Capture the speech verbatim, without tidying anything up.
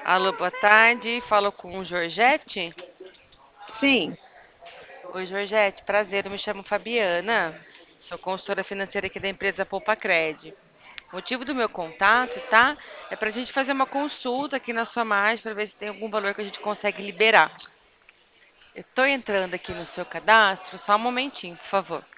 Alô, boa tarde. Falo com o Georgette. Sim, Oi, Georgette. Prazer, eu me chamo Fabiana. Sou consultora financeira aqui da empresa Poupa Cred. O motivo do meu contato, tá? É para a gente fazer uma consulta aqui na sua margem para ver se tem algum valor que a gente consegue liberar. Eu tô entrando aqui no seu cadastro, só um momentinho, por favor.